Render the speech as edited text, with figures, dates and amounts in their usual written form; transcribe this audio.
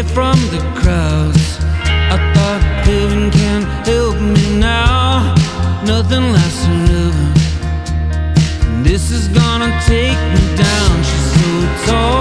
away from the crowds. I thought heaven can help me now. Nothing lasts forever. This is gonna take me down. She's so tall.